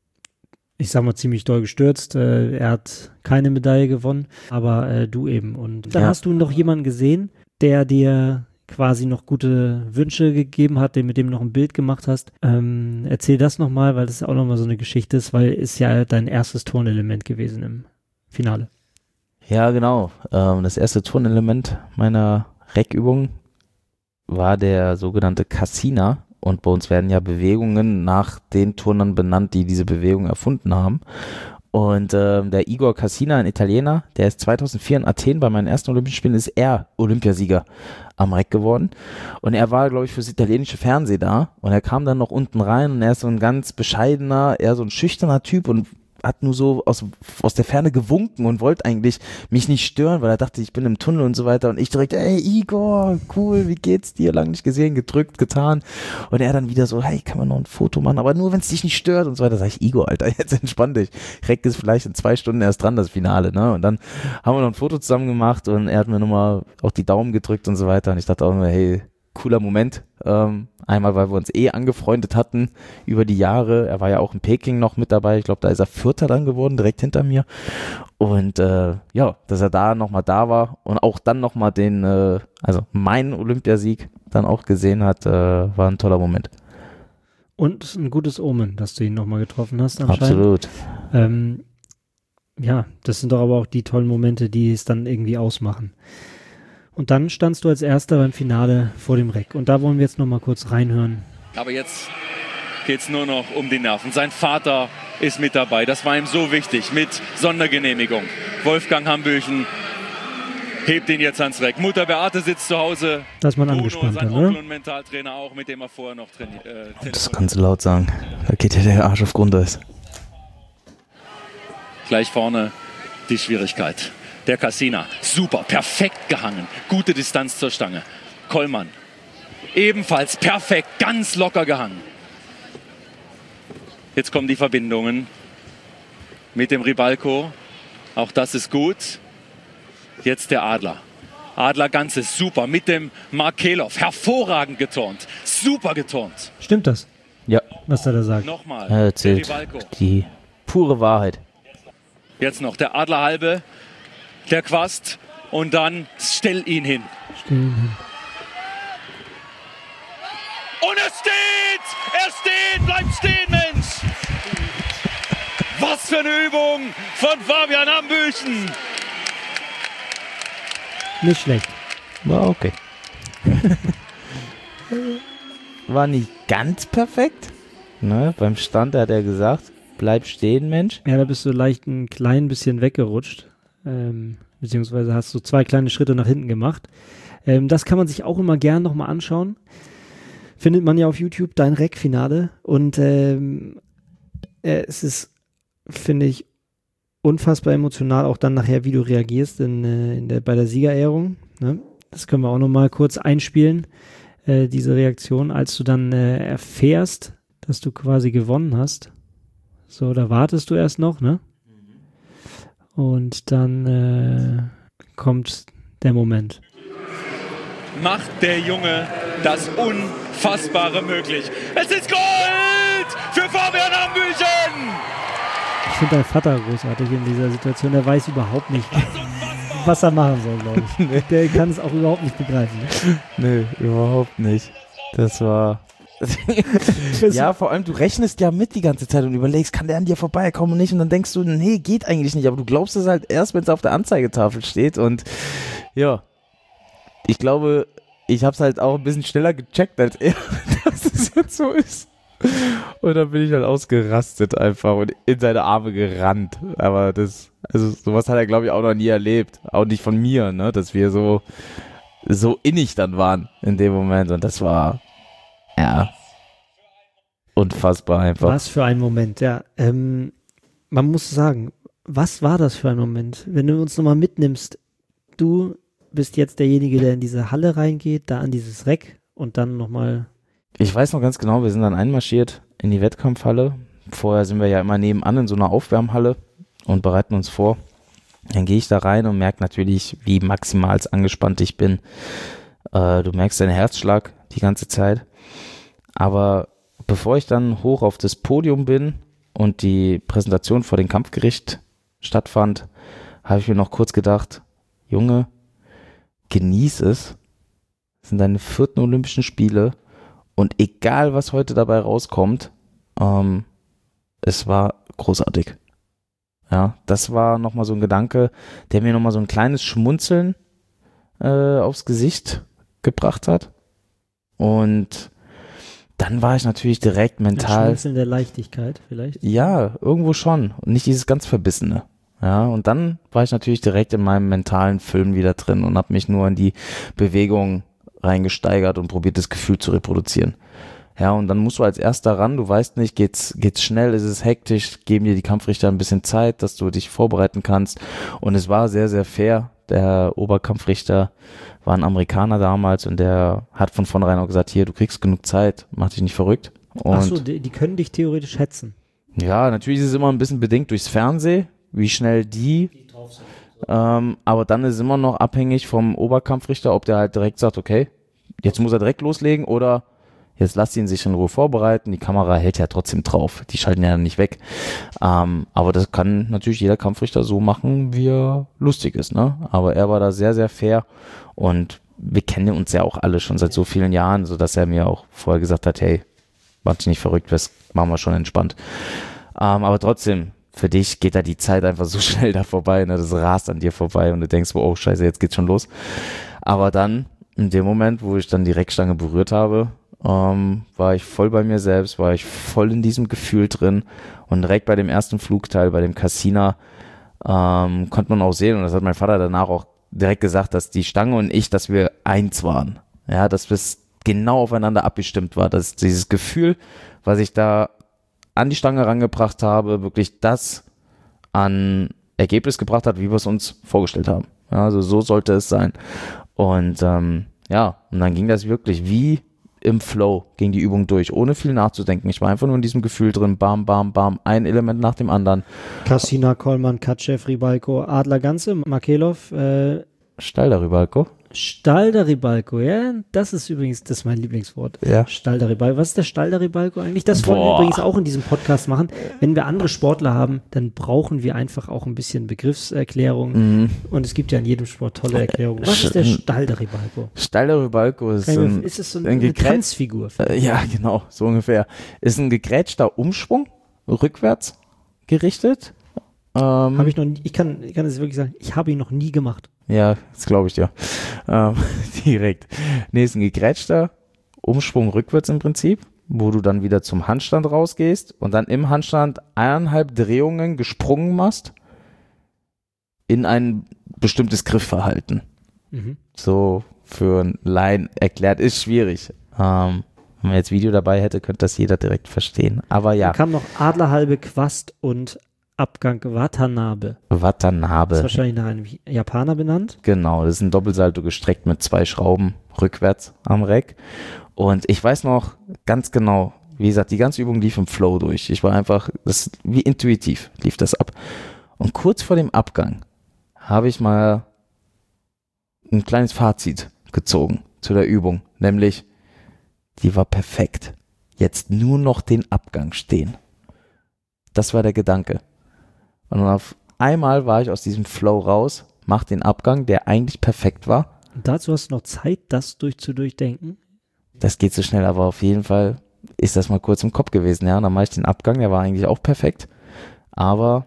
[SPEAKER 1] ich sag mal, ziemlich doll gestürzt. Äh, er hat keine Medaille gewonnen, aber äh, du eben. Und dann
[SPEAKER 2] Ja.
[SPEAKER 1] hast du noch jemanden gesehen, der dir quasi noch gute Wünsche gegeben hat, den, mit dem du noch ein Bild gemacht hast. Ähm, erzähl das nochmal, weil das auch nochmal so eine Geschichte ist, weil es ja dein erstes Turnelement gewesen im Finale.
[SPEAKER 2] Ja, genau. Ähm, das erste Turnelement meiner Reckübung war der sogenannte Cassina. Und bei uns werden ja Bewegungen nach den Turnern benannt, die diese Bewegung erfunden haben. Und ähm, der Igor Cassina, ein Italiener, der ist zweitausendvier in Athen bei meinen ersten Olympischen Spielen, ist er Olympiasieger am Reck geworden. Und er war, glaube ich, fürs italienische Fernsehen da. Und er kam dann noch unten rein und er ist so ein ganz bescheidener, eher so ein schüchterner Typ und hat nur so aus, aus der Ferne gewunken und wollte eigentlich mich nicht stören, weil er dachte, ich bin im Tunnel und so weiter. Und ich direkt, ey Igor, cool, wie geht's dir? Lang nicht gesehen, gedrückt, getan. Und er dann wieder so, hey, kann man noch ein Foto machen, aber nur, wenn es dich nicht stört und so weiter. Sag ich, Igor, Alter, jetzt entspann dich. Reck ist vielleicht in zwei Stunden erst dran, das Finale, ne? Und dann haben wir noch ein Foto zusammen gemacht und er hat mir nochmal auch die Daumen gedrückt und so weiter. Und ich dachte auch nur, hey, cooler Moment. Ähm, einmal, weil wir uns eh angefreundet hatten über die Jahre. Er war ja auch in Peking noch mit dabei. Ich glaube, da ist er Vierter dann geworden, direkt hinter mir. Und äh, ja, dass er da nochmal da war und auch dann nochmal den, äh, also meinen Olympiasieg dann auch gesehen hat, äh, war ein toller Moment.
[SPEAKER 1] Und ein gutes Omen, dass du ihn nochmal getroffen hast anscheinend.
[SPEAKER 2] Absolut.
[SPEAKER 1] Ähm, ja, das sind doch aber auch die tollen Momente, die es dann irgendwie ausmachen. Und dann standst du als Erster beim Finale vor dem Reck. Und da wollen wir jetzt nochmal kurz reinhören.
[SPEAKER 4] Aber jetzt geht es nur noch um die Nerven. Sein Vater ist mit dabei. Das war ihm so wichtig, mit Sondergenehmigung. Wolfgang Hambüchen hebt ihn jetzt ans Reck. Mutter Beate sitzt zu Hause.
[SPEAKER 1] Da ist man
[SPEAKER 4] Bruno,
[SPEAKER 1] angespannt,
[SPEAKER 4] sein
[SPEAKER 1] oder?
[SPEAKER 4] Onkel und Mentaltrainer auch, mit dem er vorher noch trainiert. Äh,
[SPEAKER 2] Das kannst du laut sagen. Da geht ja der Arsch auf Grundeis.
[SPEAKER 4] Gleich vorne die Schwierigkeit. Der Cassina, super, perfekt gehangen, gute Distanz zur Stange. Kollmann, ebenfalls perfekt, ganz locker gehangen. Jetzt kommen die Verbindungen mit dem Ribalco, auch das ist gut. Jetzt der Adler. Adler Ganzes, super, mit dem Mark Keloff, hervorragend geturnt, super geturnt.
[SPEAKER 1] Stimmt das,
[SPEAKER 2] Ja,
[SPEAKER 1] was er da sagt?
[SPEAKER 4] Nochmal,
[SPEAKER 2] er erzählt
[SPEAKER 4] der Ribalco.
[SPEAKER 2] die pure Wahrheit.
[SPEAKER 4] Jetzt noch der Adler halbe, der Quast und dann stell ihn hin.
[SPEAKER 1] Stehen hin.
[SPEAKER 4] Und er steht! Er steht! Bleibt stehen, Mensch! Was für eine Übung von Fabian Hambüchen!
[SPEAKER 1] Nicht schlecht.
[SPEAKER 2] War okay. War nicht ganz perfekt. Ne? Beim Stand hat er gesagt, bleib stehen, Mensch.
[SPEAKER 1] Ja, da bist du leicht ein klein bisschen weggerutscht. Ähm, beziehungsweise hast du zwei kleine Schritte nach hinten gemacht. Ähm, das kann man sich auch immer gern nochmal anschauen. Findet man ja auf YouTube, dein Reck-Finale. Und ähm, äh, es ist, finde ich, unfassbar emotional, auch dann nachher, wie du reagierst in, äh, in der, bei der Siegerehrung. Ne? Das können wir auch nochmal kurz einspielen, äh, diese Reaktion, als du dann äh, erfährst, dass du quasi gewonnen hast. So, da wartest du erst noch, ne? Und dann äh, kommt der Moment.
[SPEAKER 4] Macht der Junge das Unfassbare möglich. Es ist Gold für Fabian Hambüchen!
[SPEAKER 1] Ich finde deinen Vater großartig in dieser Situation. Der weiß überhaupt nicht, was er machen soll, glaube ich. Der kann es auch überhaupt nicht begreifen. Ne?
[SPEAKER 2] Nee, überhaupt nicht. Das war Ja, vor allem, du rechnest ja mit die ganze Zeit und überlegst, kann der an dir vorbeikommen und nicht? Und dann denkst du, nee, geht eigentlich nicht. Aber du glaubst es halt erst, wenn es auf der Anzeigetafel steht. Und ja, ich glaube, ich habe es halt auch ein bisschen schneller gecheckt als er, dass es jetzt so ist. Und dann bin ich halt ausgerastet einfach und in seine Arme gerannt. Aber das, also sowas hat er, glaube ich, auch noch nie erlebt. Auch nicht von mir, ne, dass wir so, so innig dann waren in dem Moment. Und das war, ja, unfassbar einfach.
[SPEAKER 1] Was für ein Moment, ja. Ähm, man muss sagen, was war das für ein Moment? Wenn du uns nochmal mitnimmst, du bist jetzt derjenige, der in diese Halle reingeht, da an dieses Reck und dann nochmal.
[SPEAKER 2] Ich weiß noch ganz genau, wir sind dann einmarschiert in die Wettkampfhalle. Vorher sind wir ja immer nebenan in so einer Aufwärmhalle und bereiten uns vor. Dann gehe ich da rein und merke natürlich, wie maximal angespannt ich bin. Äh, du merkst deinen Herzschlag die ganze Zeit. Aber bevor ich dann hoch auf das Podium bin und die Präsentation vor dem Kampfgericht stattfand, habe ich mir noch kurz gedacht, Junge, genieß es. Das sind deine vierten Olympischen Spiele und egal, was heute dabei rauskommt, ähm, es war großartig. Ja, das war nochmal so ein Gedanke, der mir nochmal so ein kleines Schmunzeln äh, aufs Gesicht gebracht hat. Und dann war ich natürlich direkt mental.
[SPEAKER 1] Ein Schmunzeln der Leichtigkeit vielleicht?
[SPEAKER 2] Ja, irgendwo schon. Und nicht dieses ganz Verbissene. Ja, und dann war ich natürlich direkt in meinem mentalen Film wieder drin und habe mich nur in die Bewegung reingesteigert und probiert, das Gefühl zu reproduzieren. Ja, und dann musst du als Erster ran, du weißt nicht, geht's, geht's schnell, ist es hektisch, geben dir die Kampfrichter ein bisschen Zeit, dass du dich vorbereiten kannst. Und es war sehr, sehr fair. Der Oberkampfrichter war ein Amerikaner damals und der hat von vornherein auch gesagt, hier, du kriegst genug Zeit, mach dich nicht verrückt. Und
[SPEAKER 1] Achso, die, die können dich theoretisch hetzen.
[SPEAKER 2] ja, natürlich ist es immer ein bisschen bedingt durchs Fernsehen, wie schnell die, ähm, aber dann ist es immer noch abhängig vom Oberkampfrichter, ob der halt direkt sagt, okay, jetzt muss er direkt loslegen oder jetzt lasst ihn sich in Ruhe vorbereiten, die Kamera hält ja trotzdem drauf, die schalten ja nicht weg, ähm, aber das kann natürlich jeder Kampfrichter so machen, wie er lustig ist, ne? Aber er war da sehr, sehr fair und wir kennen uns ja auch alle schon seit so vielen Jahren, sodass er mir auch vorher gesagt hat, hey, mach dich nicht verrückt, das machen wir schon entspannt. Ähm, aber trotzdem, für dich geht da die Zeit einfach so schnell da vorbei, ne? Das rast an dir vorbei und du denkst, oh scheiße, jetzt geht's schon los. Aber dann, in dem Moment, wo ich dann die Reckstange berührt habe, ähm, war ich voll bei mir selbst, war ich voll in diesem Gefühl drin und direkt bei dem ersten Flugteil, bei dem Cassina, ähm, konnte man auch sehen und das hat mein Vater danach auch direkt gesagt, dass die Stange und ich, dass wir eins waren. Ja, dass es genau aufeinander abgestimmt war, dass dieses Gefühl, was ich da an die Stange rangebracht habe, wirklich das an Ergebnis gebracht hat, wie wir es uns vorgestellt haben. Ja, also so sollte es sein. Und ähm, ja, und dann ging das wirklich wie im Flow, ging die Übung durch, ohne viel nachzudenken. Ich war einfach nur in diesem Gefühl drin, bam, bam, bam, ein Element nach dem anderen.
[SPEAKER 1] Cassina, Kollmann, Katschev, Rybalko, Adler Ganze, Markelov, äh,
[SPEAKER 2] Stalder Rybalko.
[SPEAKER 1] Stalder Rybalko, ja, das ist übrigens, das ist mein Lieblingswort.
[SPEAKER 2] Ja.
[SPEAKER 1] Stalder Rybalko. Was ist der Stalder Rybalko eigentlich? Das wollen wir
[SPEAKER 2] Boah.
[SPEAKER 1] übrigens auch in diesem Podcast machen. Wenn wir andere Sportler haben, dann brauchen wir einfach auch ein bisschen Begriffserklärung.
[SPEAKER 2] Mhm.
[SPEAKER 1] Und es gibt ja in jedem Sport tolle Erklärungen. Was ist der Stalder Rybalko?
[SPEAKER 2] Stalder Rybalko ist,
[SPEAKER 1] Kann ich mir-
[SPEAKER 2] ein,
[SPEAKER 1] Ist es so
[SPEAKER 2] ein
[SPEAKER 1] eine
[SPEAKER 2] gekrä-
[SPEAKER 1] Tanzfigur?
[SPEAKER 2] äh, ja, genau, so ungefähr. Ist ein gegrätschter Umschwung, rückwärts gerichtet. Ähm,
[SPEAKER 1] Habe ich noch nie, ich kann, ich kann es wirklich sagen, ich habe ihn noch nie gemacht.
[SPEAKER 2] Ja, das glaube ich dir. Ähm, direkt. Nee, ist ein gegrätschter Umschwung rückwärts im Prinzip, wo du dann wieder zum Handstand rausgehst und dann im Handstand eineinhalb Drehungen gesprungen machst in ein bestimmtes Griffverhalten.
[SPEAKER 1] Mhm.
[SPEAKER 2] So für ein Laien erklärt, ist schwierig. Ähm, wenn man jetzt Video dabei hätte, könnte das jeder direkt verstehen. Aber ja,
[SPEAKER 1] Dann kam noch Adlerhalbe, Quast und Abgang Watanabe. Das ist
[SPEAKER 2] Watanabe.
[SPEAKER 1] wahrscheinlich nach einem Japaner benannt.
[SPEAKER 2] Genau, das ist ein Doppelsalto gestreckt mit zwei Schrauben rückwärts am Reck. Und ich weiß noch ganz genau, wie gesagt, die ganze Übung lief im Flow durch. Ich war einfach, das wie intuitiv lief das ab. Und kurz vor dem Abgang habe ich mal ein kleines Fazit gezogen zu der Übung, nämlich die war perfekt. Jetzt nur noch den Abgang stehen. Das war der Gedanke. Und dann auf einmal war ich aus diesem Flow raus, mach den Abgang, der eigentlich perfekt war.
[SPEAKER 1] Und dazu hast du noch Zeit, das durch zu durchdenken.
[SPEAKER 2] Das geht so schnell, aber auf jeden Fall ist das mal kurz im Kopf gewesen, ja, und dann mache ich den Abgang, der war eigentlich auch perfekt, aber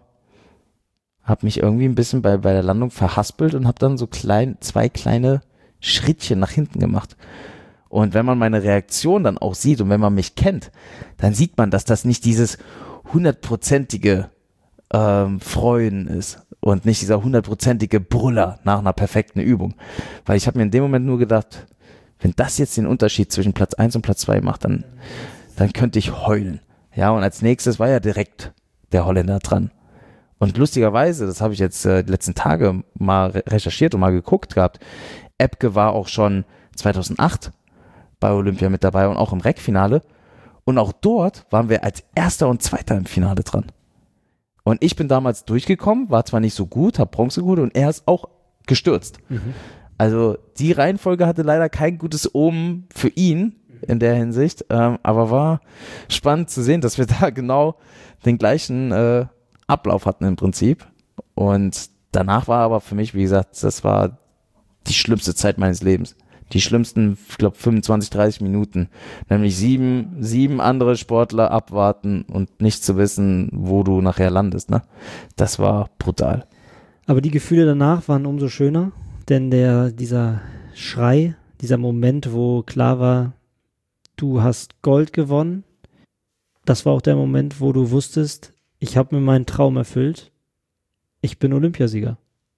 [SPEAKER 2] habe mich irgendwie ein bisschen bei, bei der Landung verhaspelt und habe dann so klein, zwei kleine Schrittchen nach hinten gemacht. Und wenn man meine Reaktion dann auch sieht und wenn man mich kennt, dann sieht man, dass das nicht dieses hundertprozentige ähm, Freuen ist und nicht dieser hundertprozentige Brüller nach einer perfekten Übung. Weil ich habe mir in dem Moment nur gedacht, wenn das jetzt den Unterschied zwischen Platz eins und Platz zwei macht, dann, dann könnte ich heulen. Ja, und als nächstes war ja direkt der Holländer dran. Und lustigerweise, das habe ich jetzt äh, die letzten Tage mal recherchiert und mal geguckt gehabt, Epke war auch schon zweitausendacht bei Olympia mit dabei und auch im Reck-Finale. Und auch dort waren wir als Erster und Zweiter im Finale dran. Und ich bin damals durchgekommen, war zwar nicht so gut, habe Bronze geholt und er ist auch gestürzt. Mhm. Also die Reihenfolge hatte leider kein gutes Omen für ihn in der Hinsicht, ähm, aber war spannend zu sehen, dass wir da genau den gleichen äh, Ablauf hatten im Prinzip. Und danach war aber für mich, wie gesagt, das war die schlimmste Zeit meines Lebens. Die schlimmsten, ich glaube, fünfundzwanzig, dreißig Minuten. Nämlich sieben, sieben andere Sportler abwarten und nicht zu wissen, wo du nachher landest. Ne? Das war brutal.
[SPEAKER 1] Aber die Gefühle danach waren umso schöner, denn der, dieser Schrei, dieser Moment, wo klar war, du hast Gold gewonnen, das war auch der Moment, wo du wusstest, ich habe mir meinen Traum erfüllt, ich bin Olympiasieger.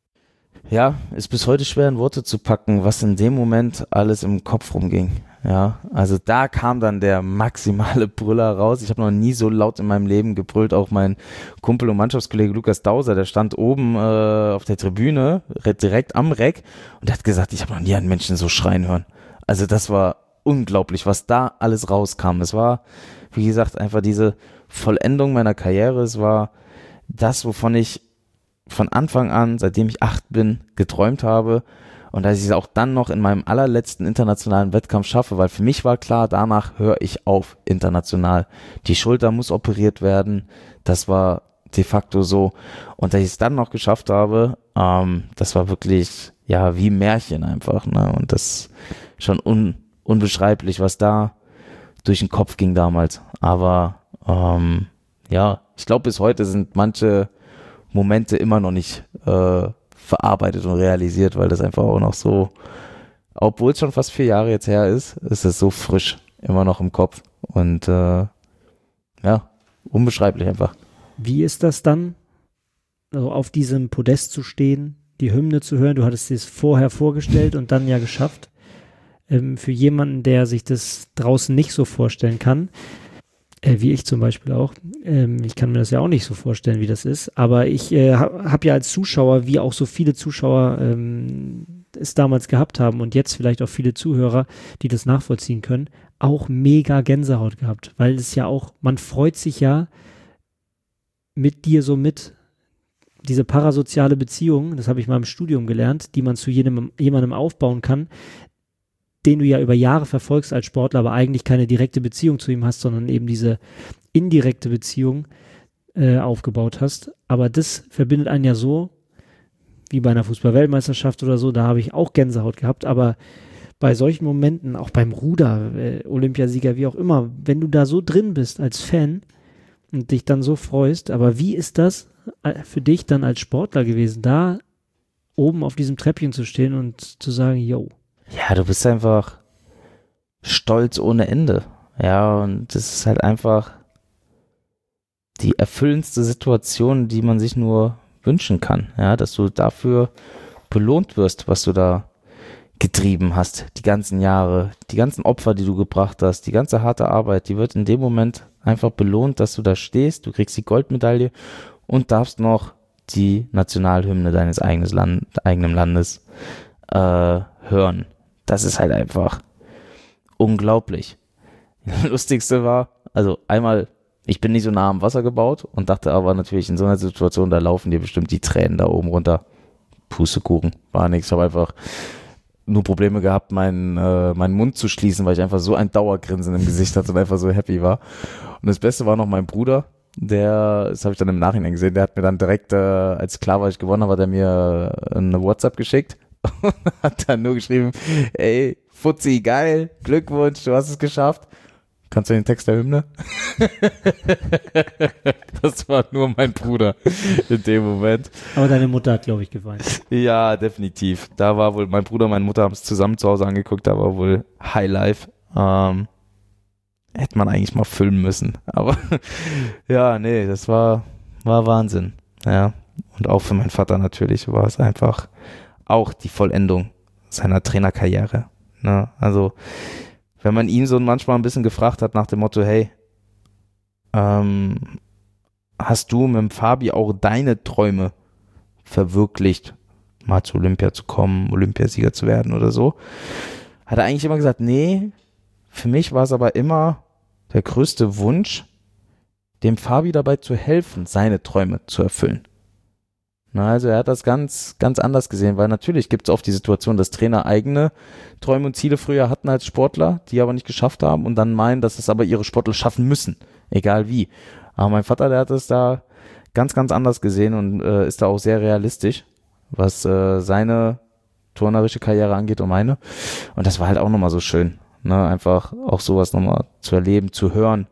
[SPEAKER 2] Ja, ist bis heute schwer in Worte zu packen, was in dem Moment alles im Kopf rumging. Ja, also da kam dann der maximale Brüller raus. Ich habe noch nie so laut in meinem Leben gebrüllt. Auch mein Kumpel und Mannschaftskollege Lukas Dauser, der stand oben äh, auf der Tribüne, direkt am Reck und der hat gesagt, ich habe noch nie einen Menschen so schreien hören. Also das war unglaublich, was da alles rauskam. Es war, wie gesagt, einfach diese Vollendung meiner Karriere. Es war das, wovon ich von Anfang an, seitdem ich acht bin, geträumt habe und dass ich es auch dann noch in meinem allerletzten internationalen Wettkampf schaffe, weil für mich war klar, danach höre ich auf international. Die Schulter muss operiert werden, das war de facto so und dass ich es dann noch geschafft habe, ähm, das war wirklich, ja, wie ein Märchen einfach, ne? Und das schon un, unbeschreiblich, was da durch den Kopf ging damals, aber ähm, ja, ich glaube bis heute sind manche Momente immer noch nicht äh, verarbeitet und realisiert, weil das einfach auch noch so, obwohl es schon fast vier Jahre jetzt her ist, ist es so frisch immer noch im Kopf und äh, ja, unbeschreiblich einfach.
[SPEAKER 1] Wie ist das dann, also auf diesem Podest zu stehen, die Hymne zu hören? Du hattest dir es vorher vorgestellt und dann ja geschafft. Ähm, für jemanden, der sich das draußen nicht so vorstellen kann, Äh, wie ich zum Beispiel auch. Ähm, ich kann mir das ja auch nicht so vorstellen, wie das ist. Aber ich äh, habe hab ja als Zuschauer, wie auch so viele Zuschauer ähm, es damals gehabt haben und jetzt vielleicht auch viele Zuhörer, die das nachvollziehen können, auch mega Gänsehaut gehabt. Weil es ja auch, man freut sich ja mit dir so mit. Diese parasoziale Beziehung, das habe ich mal im Studium gelernt, die man zu jedem, jemandem aufbauen kann, den du ja über Jahre verfolgst als Sportler, aber eigentlich keine direkte Beziehung zu ihm hast, sondern eben diese indirekte Beziehung äh, aufgebaut hast. Aber das verbindet einen ja so, wie bei einer Fußball-Weltmeisterschaft oder so, da habe ich auch Gänsehaut gehabt, aber bei solchen Momenten, auch beim Ruder, äh, Olympiasieger, wie auch immer, wenn du da so drin bist als Fan und dich dann so freust, aber wie ist das für dich dann als Sportler gewesen, da oben auf diesem Treppchen zu stehen und zu sagen, yo,
[SPEAKER 2] ja, du bist einfach stolz ohne Ende. Ja, und das ist halt einfach die erfüllendste Situation, die man sich nur wünschen kann. Ja, dass du dafür belohnt wirst, was du da getrieben hast, die ganzen Jahre, die ganzen Opfer, die du gebracht hast, die ganze harte Arbeit, die wird in dem Moment einfach belohnt, dass du da stehst, du kriegst die Goldmedaille und darfst noch die Nationalhymne deines eigenen Land, eigenen Landes äh, hören. Das ist halt einfach unglaublich. Das Lustigste war, also einmal, ich bin nicht so nah am Wasser gebaut und dachte aber natürlich in so einer Situation, da laufen dir bestimmt die Tränen da oben runter. Pustekuchen, war nichts. Ich habe einfach nur Probleme gehabt, meinen, äh, meinen Mund zu schließen, weil ich einfach so ein Dauergrinsen im Gesicht hatte und einfach so happy war. Und das Beste war noch mein Bruder, der, das habe ich dann im Nachhinein gesehen, der hat mir dann direkt, äh, als klar war, ich gewonnen habe, hat er mir eine WhatsApp geschickt. Und hat dann nur geschrieben, ey, Fuzzi, geil, Glückwunsch, du hast es geschafft. Kannst du den Text der Hymne? Das war nur mein Bruder in dem Moment.
[SPEAKER 1] Aber deine Mutter hat, glaube ich, geweint.
[SPEAKER 2] Ja, definitiv. Da war wohl, mein Bruder und meine Mutter haben es zusammen zu Hause angeguckt, da war wohl Highlife. Ähm, hätte man eigentlich mal filmen müssen. Aber ja, nee, das war, war Wahnsinn. Ja. Und auch für meinen Vater natürlich war es einfach auch die Vollendung seiner Trainerkarriere. Ne? Also, wenn man ihn so manchmal ein bisschen gefragt hat nach dem Motto, hey, ähm, hast du mit dem Fabi auch deine Träume verwirklicht, mal zu Olympia zu kommen, Olympiasieger zu werden oder so, hat er eigentlich immer gesagt, nee, für mich war es aber immer der größte Wunsch, dem Fabi dabei zu helfen, seine Träume zu erfüllen. Na, also er hat das ganz, ganz anders gesehen, weil natürlich gibt es oft die Situation, dass Trainer eigene Träume und Ziele früher hatten als Sportler, die aber nicht geschafft haben und dann meinen, dass es aber ihre Sportler schaffen müssen, egal wie. Aber mein Vater, der hat es da ganz, ganz anders gesehen und äh, ist da auch sehr realistisch, was äh, seine turnerische Karriere angeht und meine. Und das war halt auch nochmal so schön, ne? Einfach auch sowas nochmal zu erleben, zu hören.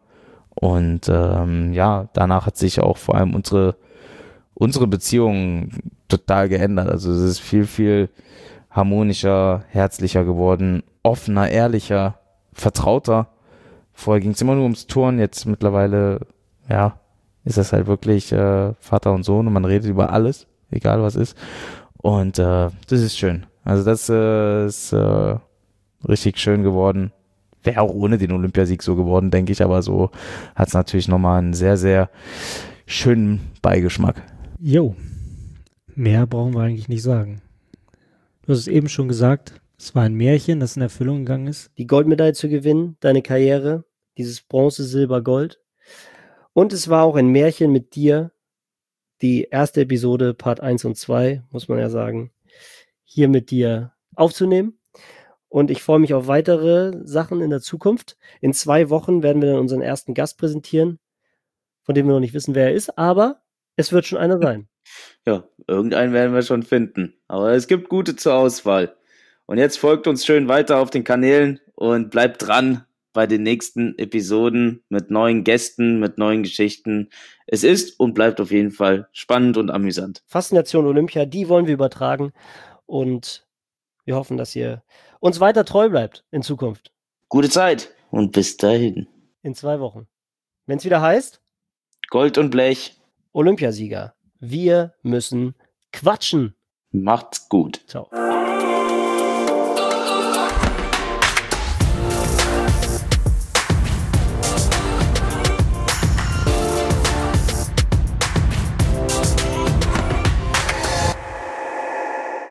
[SPEAKER 2] Und ähm, ja, danach hat sich auch vor allem unsere unsere Beziehung total geändert. Also es ist viel, viel harmonischer, herzlicher geworden, offener, ehrlicher, vertrauter. Vorher ging es immer nur ums Turnen, jetzt mittlerweile, ja, ist das halt wirklich äh, Vater und Sohn und man redet über alles, egal was ist. Und äh, das ist schön. Also das äh, ist äh, richtig schön geworden. Wäre auch ohne den Olympiasieg so geworden, denke ich, aber so hat es natürlich nochmal einen sehr, sehr schönen Beigeschmack.
[SPEAKER 1] Jo, mehr brauchen wir eigentlich nicht sagen. Du hast es eben schon gesagt, es war ein Märchen, das in Erfüllung gegangen ist.
[SPEAKER 5] Die Goldmedaille zu gewinnen, deine Karriere, dieses Bronze, Silber, Gold. Und es war auch ein Märchen mit dir, die erste Episode, Part eins und zwei, muss man ja sagen, hier mit dir aufzunehmen. Und ich freue mich auf weitere Sachen in der Zukunft. In zwei Wochen werden wir dann unseren ersten Gast präsentieren, von dem wir noch nicht wissen, wer er ist, aber es wird schon einer sein.
[SPEAKER 3] Ja, irgendeinen werden wir schon finden. Aber es gibt gute zur Auswahl. Und jetzt folgt uns schön weiter auf den Kanälen und bleibt dran bei den nächsten Episoden mit neuen Gästen, mit neuen Geschichten. Es ist und bleibt auf jeden Fall spannend und amüsant.
[SPEAKER 5] Faszination Olympia, die wollen wir übertragen. Und wir hoffen, dass ihr uns weiter treu bleibt in Zukunft.
[SPEAKER 3] Gute Zeit und bis dahin.
[SPEAKER 5] In zwei Wochen. Wenn es wieder heißt,
[SPEAKER 3] Gold und Blech.
[SPEAKER 5] Olympiasieger. Wir müssen quatschen.
[SPEAKER 3] Macht's gut.
[SPEAKER 5] Ciao.